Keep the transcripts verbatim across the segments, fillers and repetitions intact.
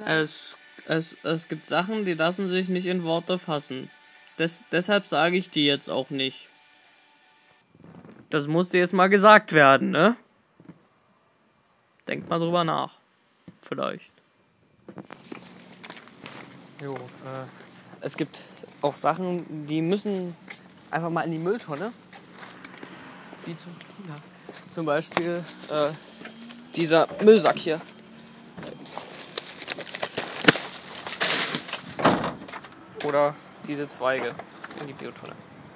Es, es, es gibt Sachen, die lassen sich nicht in Worte fassen. Des, deshalb sage ich die jetzt auch nicht. Das musste jetzt mal gesagt werden, ne? Denkt mal drüber nach. Vielleicht. Jo, äh, es gibt auch Sachen, die müssen einfach mal in die Mülltonne. Wie zum, ja, zum Beispiel äh, dieser Müllsack hier. Oder diese Zweige in die Biotonne.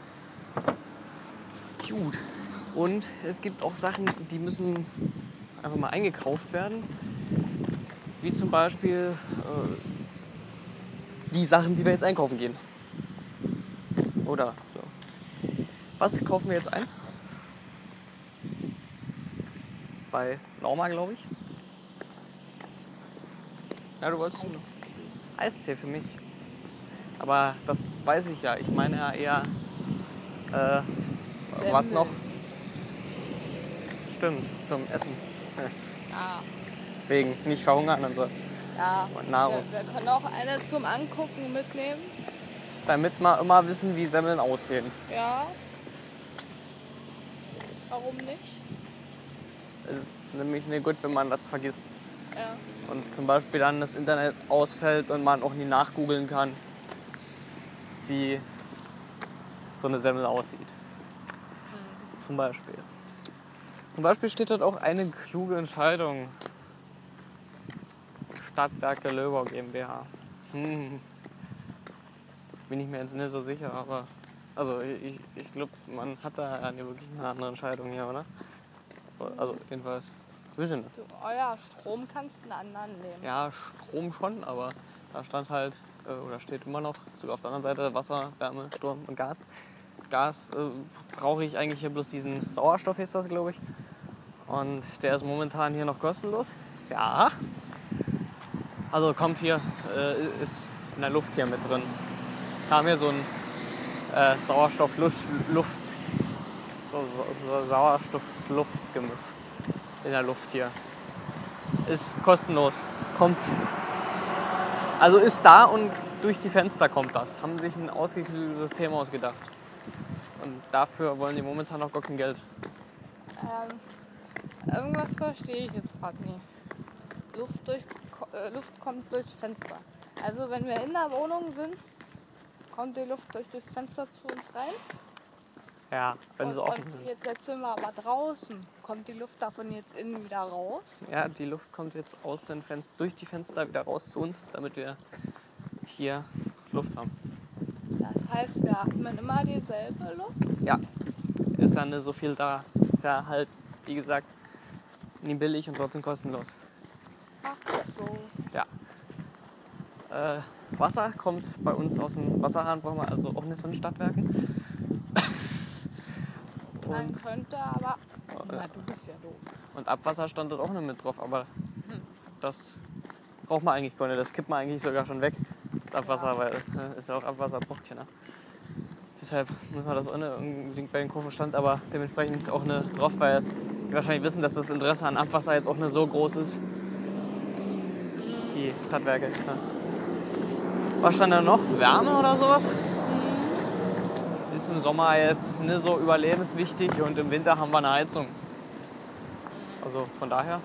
Gut. Und es gibt auch Sachen, die müssen einfach mal eingekauft werden. Wie zum Beispiel äh, die Sachen, die wir jetzt einkaufen gehen. Oder so. Was kaufen wir jetzt ein? Bei Norma, glaube ich. Ja, du wolltest Eistee. Eistee für mich. Aber das weiß ich ja. Ich meine ja eher, äh, was noch? Stimmt, zum Essen. Ja. Wegen nicht verhungern und so. Ja. Und Nahrung. Wir, wir können auch eine zum Angucken mitnehmen. Damit wir immer wissen, wie Semmeln aussehen. Ja. Warum nicht? Es ist nämlich nicht gut, wenn man das vergisst. Ja. Und zum Beispiel dann das Internet ausfällt und man auch nie nachgoogeln kann, wie so eine Semmel aussieht. Hm. Zum Beispiel. Zum Beispiel steht dort auch eine kluge Entscheidung. Stadtwerke Löbau GmbH. Hm. Bin ich mir jetzt nicht so sicher, aber also ich, ich glaube, man hat da ja nicht wirklich eine andere Entscheidung hier, oder? Also jedenfalls, weiß ich nicht. Du, oh ja, Strom kannst du einen anderen nehmen. Ja, Strom schon, aber da stand halt, äh, oder steht immer noch, sogar auf der anderen Seite Wasser, Wärme, Sturm und Gas. Gas äh, brauche ich eigentlich hier bloß diesen Sauerstoff, ist das, glaube ich. Und der ist momentan hier noch kostenlos. Ja. Also kommt hier, äh, ist in der Luft hier mit drin. Wir haben hier so ein äh, Sauerstoff-Luft, Luft, so, so, so Sauerstoff-Luft gemischt in der Luft hier. Ist kostenlos. Kommt. Also ist da und durch die Fenster kommt das. Haben sich ein ausgeklügeltes System ausgedacht. Und dafür wollen die momentan noch gar kein Geld. Ähm, irgendwas verstehe ich jetzt gerade nicht. Luft, durch, äh, Luft kommt durchs Fenster. Also wenn wir in der Wohnung sind, kommt die Luft durch das Fenster zu uns rein. Ja, wenn und, sie offen und sind. Jetzt, jetzt sind wir aber draußen. Kommt die Luft davon jetzt innen wieder raus? Ja, die Luft kommt jetzt aus den Fenstern, durch die Fenster wieder raus zu uns, damit wir hier Luft haben. Das heißt, wir atmen immer dieselbe Luft? Ja, ist ja nicht so viel da. Ist ja halt, wie gesagt, nie billig und trotzdem kostenlos. Ach so. Ja. Äh, Wasser kommt bei uns aus dem Wasserhahn, brauchen wir also auch nicht von den Stadtwerken. Man könnte aber... Oh, Na, ja. du bist ja doof. Und Abwasser stand dort auch nicht mit drauf, aber das braucht man eigentlich gar nicht. Das kippt man eigentlich sogar schon weg, das Abwasser, Ja. weil äh, ist ja auch Abwasser braucht hier. Ne? Deshalb müssen wir das auch nicht unbedingt bei den Kurven stand, aber dementsprechend auch nicht drauf, weil die wahrscheinlich wissen, dass das Interesse an Abwasser jetzt auch nicht so groß ist. Die Stadtwerke. Ja. Was stand da noch? Wärme oder sowas? Ist im Sommer jetzt nicht so überlebenswichtig und im Winter haben wir eine Heizung. Also von daher,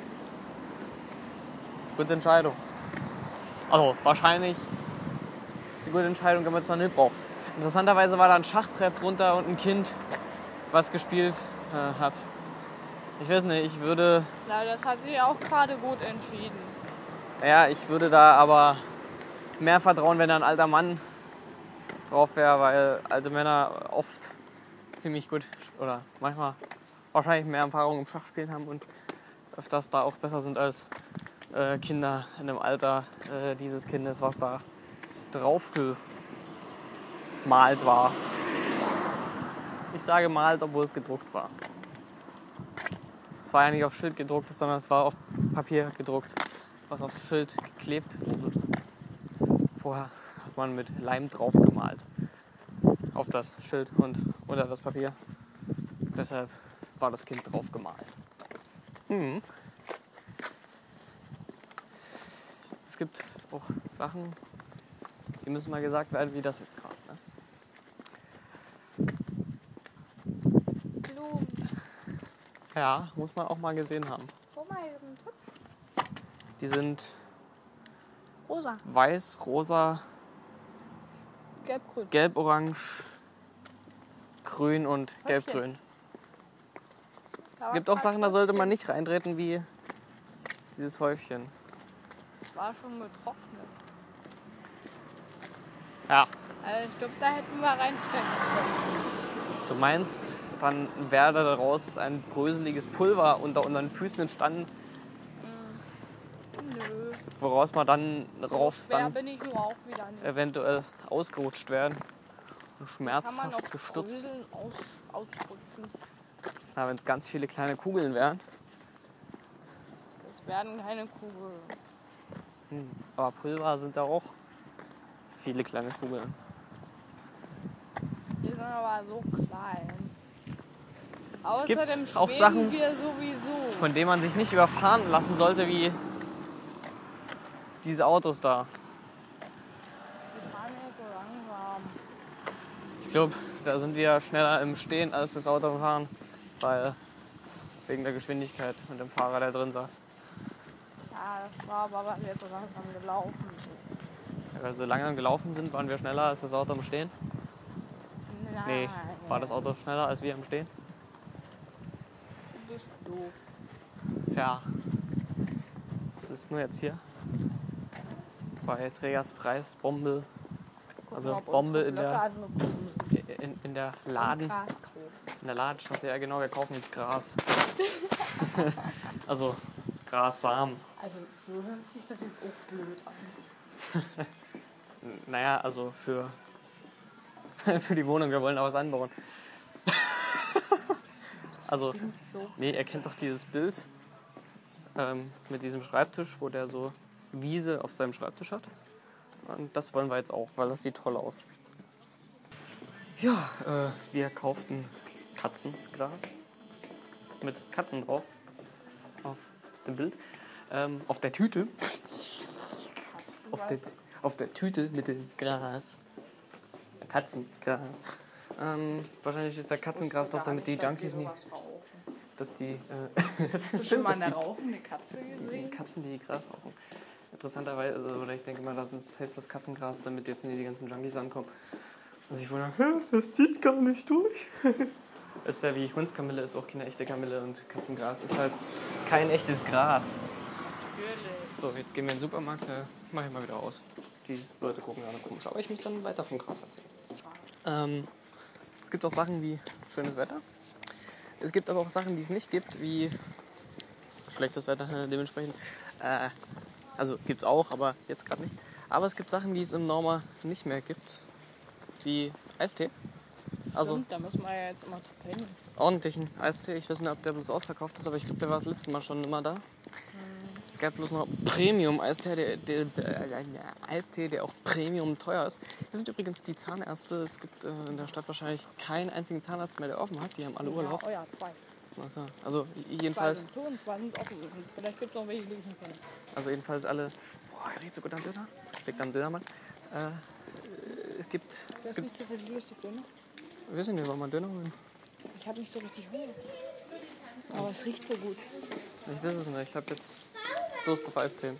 gute Entscheidung. Also wahrscheinlich eine gute Entscheidung, wenn man zwar nicht braucht. Interessanterweise war da ein Schachbrett runter und ein Kind, was gespielt äh, hat. Ich weiß nicht, ich würde... Na, das hat sich auch gerade gut entschieden. Ja, ich würde da aber mehr vertrauen, wenn da ein alter Mann drauf wäre, weil alte Männer oft ziemlich gut oder manchmal wahrscheinlich mehr Erfahrung im Schachspielen haben und öfters da auch besser sind als äh, Kinder in dem Alter äh, dieses Kindes, was da drauf gemalt war. Ich sage malt, obwohl es gedruckt war. Es war ja nicht auf Schild gedruckt, sondern es war auf Papier gedruckt, was aufs Schild geklebt wurde. Vorher hat man mit Leim drauf gemalt. Auf das Schild und unter das Papier. Deshalb war das Kind drauf gemalt. Hm. gibt auch Sachen, die müssen mal gesagt werden, wie das jetzt gerade. Ne? Blumen. Ja, muss man auch mal gesehen haben. Guck mal, hier sind hübsch. Die sind Rosa. weiß, rosa, Gelb-grün. gelb, orange, grün und gelb-grün. Da Gibt war auch Sachen, da sollte man trotzdem- nicht reintreten, wie dieses Häufchen. War schon getrocknet. Ja. Also ich glaube, da hätten wir reintreten können. Du meinst, dann wäre daraus ein bröseliges Pulver unter unseren Füßen entstanden, Nö. woraus man dann rauf Schwer dann bin ich nur auch wieder nicht. eventuell ausgerutscht werden und Kann man auf schmerzhaft gestürzt. Bröseln aus, ausrutschen. Na, wenn es ganz viele kleine Kugeln wären. Das werden keine Kugeln. Hm. Aber Pulver sind da auch viele kleine Kugeln. Die sind aber so klein. gibt Außerdem auch schweben Sachen, wir sowieso. Von denen man sich nicht überfahren lassen sollte, wie diese Autos da. Die fahren ja so langsam. Ich glaube, da sind wir schneller im Stehen als das Auto im Fahren, weil wegen der Geschwindigkeit und dem Fahrer, der drin saß. Ja, das war aber, weil wir so langsam gelaufen sind. Ja, weil wir so langsam gelaufen sind, waren wir schneller als das Auto im Stehen. Nein. Nee, war das Auto schneller als wir im Stehen? Du bist doof. Ja. Das ist nur jetzt hier bei Trägers Preis Bombe. Gucken, Also ob Bombe unsere in Blöcke der, angekommen sind. in, in der Und Laden. Gras kaufen. In der Ladenstraße, ja genau, wir kaufen jetzt Gras. Also Grassamen. Also so hört sich das jetzt auch blöd an. N- Naja, also für, für die Wohnung, wir wollen da was anbauen. Also, Klingt so. nee, ihr kennt doch dieses Bild ähm, mit diesem Schreibtisch, wo der so Wiese auf seinem Schreibtisch hat. Und das wollen wir jetzt auch, weil das sieht toll aus. Ja, äh, wir kauften Katzengras mit Katzen drauf auf dem Bild. Ähm, auf der Tüte. Auf der, auf der Tüte mit dem Gras. Katzengras. Ähm, wahrscheinlich ist da Katzengras drauf, damit die Junkies nicht, dass die, äh, das Hast du ist schon stimmt, mal dass eine die rauchende Katze gesehen? Katzen, die Gras rauchen. Interessanterweise, also, oder ich denke mal, das ist halt bloß Katzengras, damit jetzt nicht die ganzen Junkies ankommen. Und sich wundern, hä, das zieht gar nicht durch. Das ist ja wie Hundskamille, ist auch keine echte Kamille und Katzengras ist halt kein echtes Gras. Natürlich. So, jetzt gehen wir in den Supermarkt, da mache ich mal wieder aus. Die Leute gucken gerade komisch, aber ich muss dann weiter vom Gras erzählen. Ähm, es gibt auch Sachen wie schönes Wetter. Es gibt aber auch Sachen, die es nicht gibt, wie schlechtes Wetter dementsprechend. Äh, also gibt's auch, aber jetzt gerade nicht. Aber es gibt Sachen, die es im Norma nicht mehr gibt, wie Eistee. Also Stimmt, da müssen wir ja jetzt immer zu pennen. ordentlichen Eistee. Ich weiß nicht, ob der bloß ausverkauft ist, aber ich glaube, der war das letzte Mal schon immer da. Es gab bloß noch Premium-Eistee, der, der, der, der Eistee, der auch Premium teuer ist. Hier sind übrigens die Zahnärzte. Es gibt äh, in der Stadt wahrscheinlich keinen einzigen Zahnarzt mehr, der offen hat. Die haben alle Urlaub. Ja, oh ja, zwei. Also, also Zwei jedenfalls, sind zu und zwei sind offen. Vielleicht gibt es noch welche, die ich nicht kenne. also jedenfalls alle. Boah, er riecht so gut am Döner. Schmeckt am Dönermann. Äh, es gibt, Das es ist gibt, nicht so viel lustig, Döner. wir wissen nicht, wollen wir einen Döner holen? Ich habe nicht so richtig Hunger. Aber es riecht so gut. Ich weiß es nicht. Ich habe jetzt Durst auf Eistee.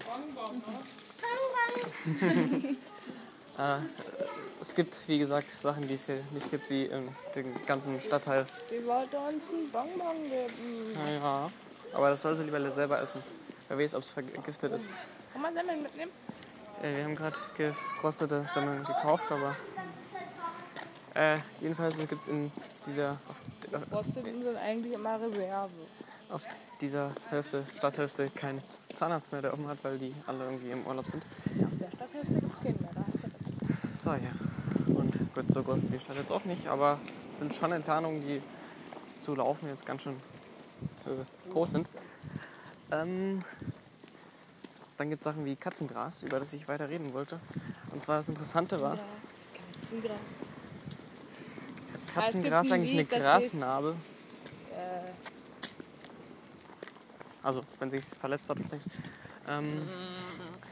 äh, es gibt, wie gesagt, Sachen, die es hier nicht gibt, wie in dem ganzen Stadtteil. Die wollte uns einen Bonbon geben. Ja, aber das soll sie lieber selber essen. Wer weiß, ob es vergiftet ist. Kann man Semmeln mitnehmen? Äh, wir haben gerade gefrostete Semmeln gekauft, aber äh, jedenfalls es gibt in dieser auf, Frosteten sind eigentlich immer Reserve. auf dieser Hälfte, Stadthälfte kein Zahnarzt mehr, der offen hat, weil die alle irgendwie im Urlaub sind. Ja, auf der Stadthälfte gibt es keinen mehr, da hast du recht. So, ja. Und gut, so groß ist die Stadt jetzt auch nicht, aber es sind schon Entfernungen, die zu laufen jetzt ganz schön äh, groß sind. Ähm, dann gibt es Sachen wie Katzengras, über das ich weiter reden wollte. Und zwar das Interessante war, Ja, Katzengras. Katzengras ist ein eigentlich eine Lied, das Grasnarbe. Äh, Also, wenn sie sich verletzt hat, vielleicht. Ähm,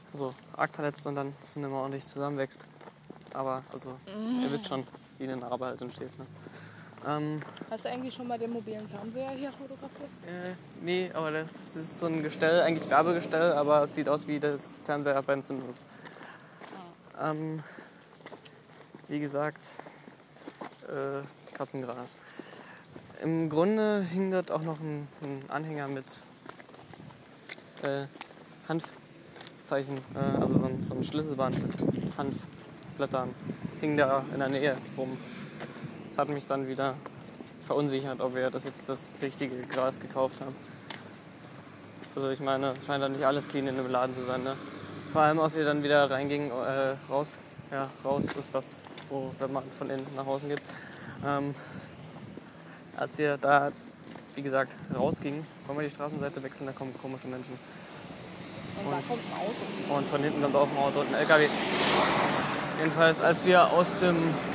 also arg verletzt und dann das dann immer ordentlich zusammenwächst. Aber also ihr wisst schon, wie eine Narbe halt entsteht. Ne? Ähm, Hast du eigentlich schon mal den mobilen Fernseher hier fotografiert? äh, nee, aber das ist so ein Gestell, eigentlich Werbegestell, aber es sieht aus wie das Fernseher bei den Simpsons. Ah. Ähm, wie gesagt, äh, Katzengras. Im Grunde hing dort auch noch ein, ein Anhänger mit äh, Hanfzeichen, äh, also so ein, so ein Schlüsselband mit Hanfblättern, hing da in der Nähe rum. Das hat mich dann wieder verunsichert, ob wir das jetzt das richtige Gras gekauft haben. Also ich meine, scheint da nicht alles clean in dem Laden zu sein, ne? Vor allem, als wir dann wieder reingingen, äh, raus, ja, raus ist das, wo, wenn man von innen nach außen geht. Ähm, als wir da, wie gesagt, rausgingen, wollen wir die Straßenseite wechseln, da kommen komische Menschen. Und, Und, da kommt ein Auto. und von hinten kommt auch ein Auto und ein L K W. Jedenfalls, als wir aus dem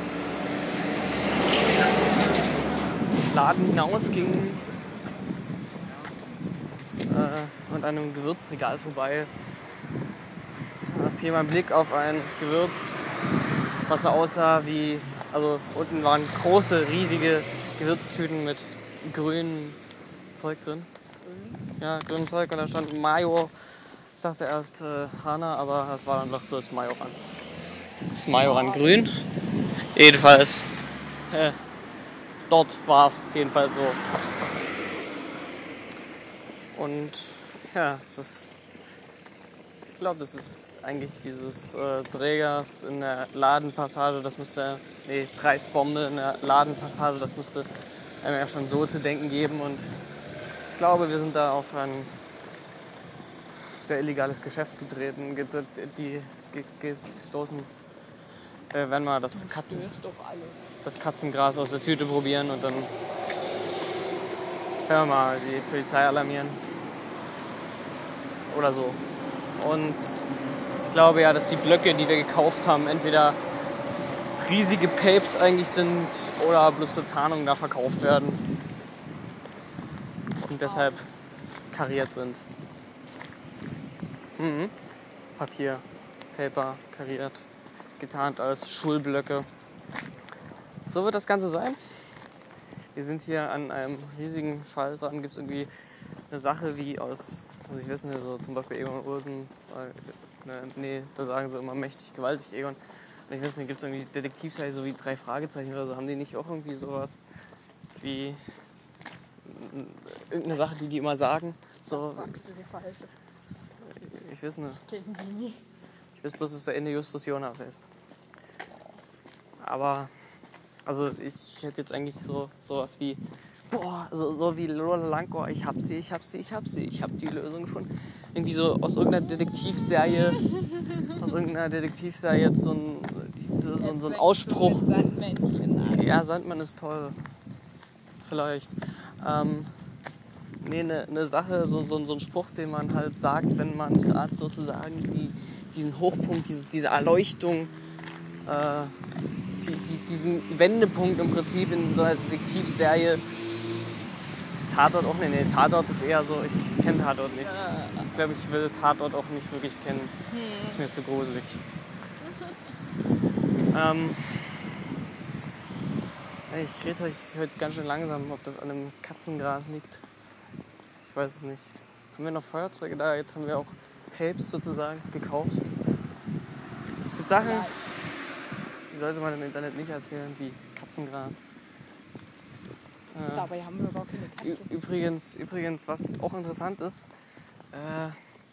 Laden hinausgingen äh, und an einem Gewürzregal vorbei, da fiel mein Blick auf ein Gewürz, was so aussah wie, also unten waren große, riesige Gewürztüten mit grünem Zeug drin. Grün. Ja, grünem Zeug und da stand Mayo. Ich dachte erst äh, Hana, aber es war dann doch bloß Majoran. Das ist Majoran grün. Jedenfalls, äh, dort war es jedenfalls so. Und ja, das, ich glaube, das ist eigentlich dieses äh, Trägers in der Ladenpassage, das müsste, nee, Preisbombe in der Ladenpassage, das müsste einem ja schon so zu denken geben. Und ich glaube, wir sind da auf ein sehr illegales Geschäft getreten, die gestoßen. Wir werden mal das, Katzen, das Katzengras aus der Tüte probieren und dann werden wir mal die Polizei alarmieren. Oder so. Und ich glaube ja, dass die Blöcke, die wir gekauft haben, entweder riesige Papes eigentlich sind oder bloß zur Tarnung da verkauft werden. Und deshalb kariert sind. Mhm. Papier, Paper, kariert, getarnt als Schulblöcke. So wird das Ganze sein. Wir sind hier an einem riesigen Fall dran. Gibt es irgendwie eine Sache wie aus, also ich weiß nicht, so zum Beispiel Egon Ursen, ne, nee, da sagen sie immer mächtig, gewaltig Egon. Und ich weiß nicht, gibt es irgendwie Detektivserie, so wie drei Fragezeichen oder so, haben die nicht auch irgendwie sowas wie irgendeine Sache, die die immer sagen? So, Das fragst du die falsche. Ich weiß nicht. Ich kenn die nie. Ich weiß bloß, dass der Ende Justus Jonas ist. Aber, also ich hätte jetzt eigentlich so sowas wie, boah, so, so wie Lola Lanko, ich hab sie, ich hab sie, ich hab sie, ich hab die Lösung gefunden. Irgendwie so aus irgendeiner Detektivserie, aus irgendeiner Detektivserie jetzt so ein, diese, so, so ein Ausspruch. Ja, Sandmann ist toll. Vielleicht. Ähm, nee, eine ne Sache, so, so, so ein Spruch, den man halt sagt, wenn man gerade sozusagen die, diesen Hochpunkt, diese, diese Erleuchtung, äh, die, die, diesen Wendepunkt im Prinzip in so einer Detektivserie. Ist Tatort auch nicht? Nee, Tatort ist eher so, ich kenne Tatort nicht. Ich glaube, ich will Tatort auch nicht wirklich kennen. Das ist mir zu gruselig. ähm, ich rede euch heute ganz schön langsam, ob das an einem Katzengras liegt. Ich weiß es nicht. Haben wir noch Feuerzeuge da? Jetzt haben wir auch Tapes sozusagen gekauft. Es gibt Sachen, die sollte man im Internet nicht erzählen, wie Katzengras. Äh, Dabei haben wir gar keine Katze. Übrigens, übrigens, was auch interessant ist, äh,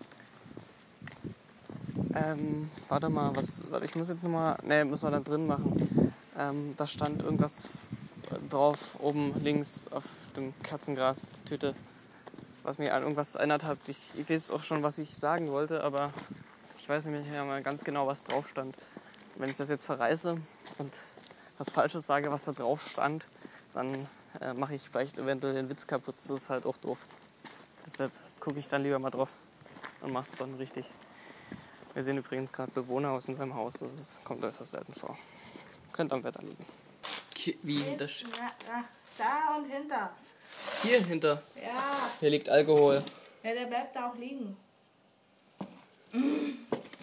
ähm, warte mal, was, warte, ich muss jetzt nochmal, ne, müssen wir da drin machen. Ähm, da stand irgendwas drauf, oben links auf dem Katzengras-Tüte, was mich an irgendwas erinnert hat. Ich, ich weiß auch schon, was ich sagen wollte, aber ich weiß nämlich ja mal ganz genau, was drauf stand. Wenn ich das jetzt verreiße und was Falsches sage, was da drauf stand, dann äh, mache ich vielleicht eventuell den Witz kaputt. Das ist halt auch doof. Deshalb gucke ich dann lieber mal drauf und mache es dann richtig. Wir sehen übrigens gerade Bewohner aus unserem Haus. Das ist, kommt äußerst selten vor. Könnte am Wetter liegen. Wie hinter? Ja, da und hinter. Hier hinter? Ja. Hier liegt Alkohol. Ja, der bleibt da auch liegen.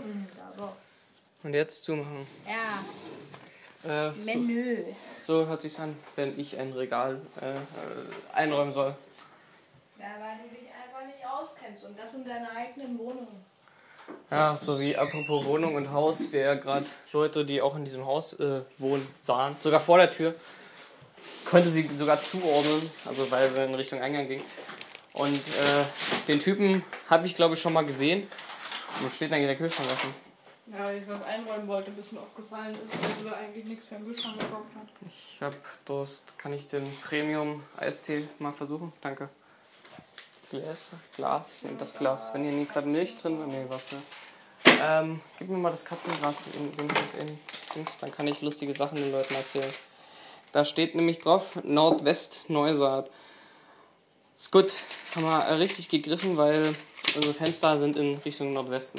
Mhm, aber. Und jetzt zumachen. Ja. Äh, so, Menü. so hört sich's an, wenn ich ein Regal äh, äh, einräumen soll. Ja, weil du dich einfach nicht auskennst und das in deiner eigenen Wohnung. Ja, so wie apropos Wohnung und Haus, wir ja gerade Leute, die auch in diesem Haus äh, wohnen, sahen. Sogar vor der Tür. Konnte sie sogar zuordnen, also weil sie in Richtung Eingang ging. Und äh, den Typen habe ich glaube ich schon mal gesehen. Wo steht denn eigentlich der Kühlschrank offen? Ja, weil ich was einräumen wollte, bis mir aufgefallen ist, dass du da eigentlich nichts für den Kühlschrank gekauft hast. Ich hab Durst. Kann ich den Premium-Eistee mal versuchen? Danke. Glas? Glas? Ich nehme das Glas. Wenn hier nie gerade Milch drin war. Nee, was ne? Ähm, gib mir mal das Katzengras in, wenigstens in Dings, dann kann ich lustige Sachen den Leuten erzählen. Da steht nämlich drauf, Nordwest Neusaat. Ist gut, haben wir richtig gegriffen, weil unsere Fenster sind in Richtung Nordwesten.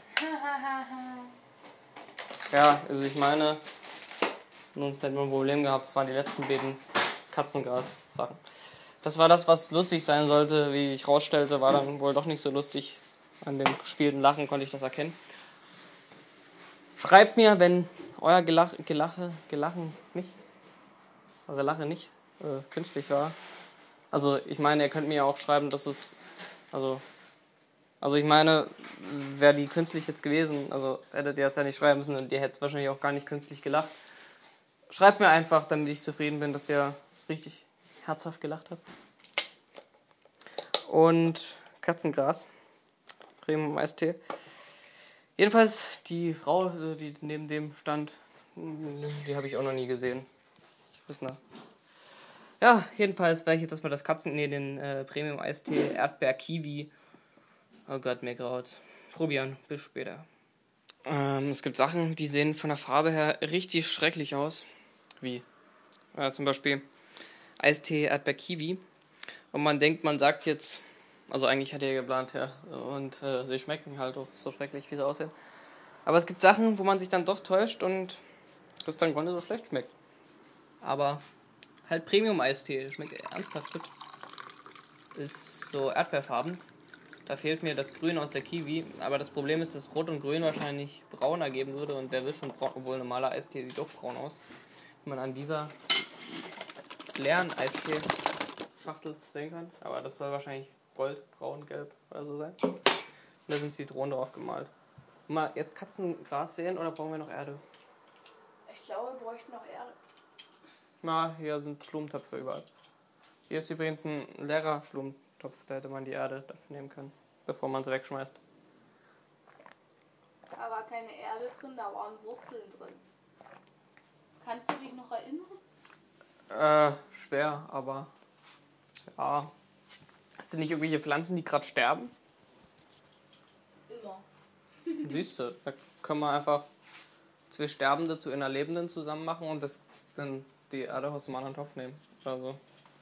Ja, also ich meine, sonst hätten wir ein Problem gehabt, es waren die letzten beiden Katzengras-Sachen. Das war das, was lustig sein sollte, wie ich rausstellte, war dann wohl doch nicht so lustig. An dem gespielten Lachen konnte ich das erkennen. Schreibt mir, wenn euer Gelach, Gelache, Gelachen nicht, eure Lache nicht äh, künstlich war. Also ich meine, ihr könnt mir ja auch schreiben, dass es, also, also ich meine, wäre die künstlich jetzt gewesen, also hättet ihr es ja nicht schreiben müssen und ihr hättet wahrscheinlich auch gar nicht künstlich gelacht. Schreibt mir einfach, damit ich zufrieden bin, dass ihr richtig herzhaft gelacht habt. Und Katzengras, Premium Eistee. Jedenfalls die Frau, die neben dem stand, die habe ich auch noch nie gesehen. Wissen wir. Ja, jedenfalls werde ich jetzt erstmal das Katzen, nee, den äh, Premium Eistee Erdbeer Kiwi. Oh Gott, mir graut. Probieren, bis später. Ähm, es gibt Sachen, die sehen von der Farbe her richtig schrecklich aus. Wie? Äh, zum Beispiel Eistee Erdbeer Kiwi. Und man denkt, man sagt jetzt, also eigentlich hat er geplant, ja. Und äh, sie schmecken halt auch so schrecklich, wie sie aussehen. Aber es gibt Sachen, wo man sich dann doch täuscht und das dann gar nicht so schlecht schmeckt. Aber halt Premium-Eistee, schmeckt ernsthaft gut. Ist so erdbeerfarben. Da fehlt mir das Grün aus der Kiwi. Aber das Problem ist, dass Rot und Grün wahrscheinlich braun ergeben würde. Und wer will schon braun, obwohl ein normaler Eistee sieht doch braun aus. Wie man an dieser leeren Eistee-Schachtel sehen kann. Aber das soll wahrscheinlich gold, braun, gelb oder so sein. Und da sind Zitronen drauf gemalt. Mal jetzt Katzengras sehen oder brauchen wir noch Erde? Ich glaube, wir bräuchten noch Erde. Na, hier sind Blumentöpfe überall. Hier ist übrigens ein leerer Blumentopf, da hätte man die Erde dafür nehmen können, bevor man sie wegschmeißt. Da war keine Erde drin, da waren Wurzeln drin. Kannst du dich noch erinnern? Äh, schwer, aber ja. Hast du nicht irgendwelche Pflanzen, die gerade sterben? Immer. Siehst du, da können wir einfach zwei Sterbende zu einer Lebenden zusammen machen und das dann die Erde aus dem anderen Topf nehmen. Oder so.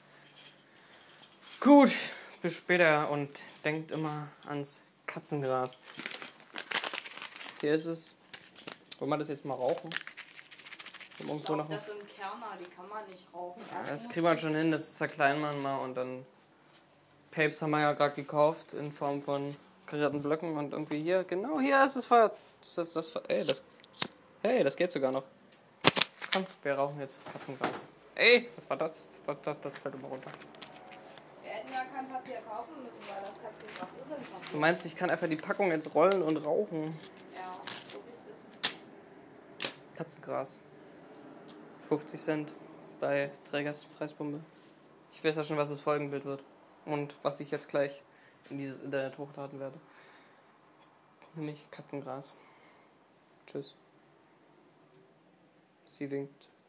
Gut, bis später und denkt immer ans Katzengras. Hier ist es. Wollen wir das jetzt mal rauchen? Ich glaube, das sind Kerner, die kann man nicht rauchen. Ja, das kriegen wir schon hin, das zerkleinern wir mal und dann Papes haben wir ja gerade gekauft in Form von karierten Blöcken und irgendwie hier, genau hier ist das Feuer. Das, das, das, ey, das, hey, das geht sogar noch. Komm, wir rauchen jetzt Katzengras. Ey, was war das? Das, das, das fällt immer runter. Wir hätten ja kein Papier kaufen müssen, weil das Katzengras ist in Papier. Du meinst, ich kann einfach die Packung jetzt rollen und rauchen? Ja, so ist es. Katzengras. fünfzig Cent bei Trägers Preisbombe. Ich weiß ja schon, was das Folgenbild wird. Und was ich jetzt gleich in dieses Internet hochladen werde. Nämlich Katzengras. Tschüss. Sie winkt.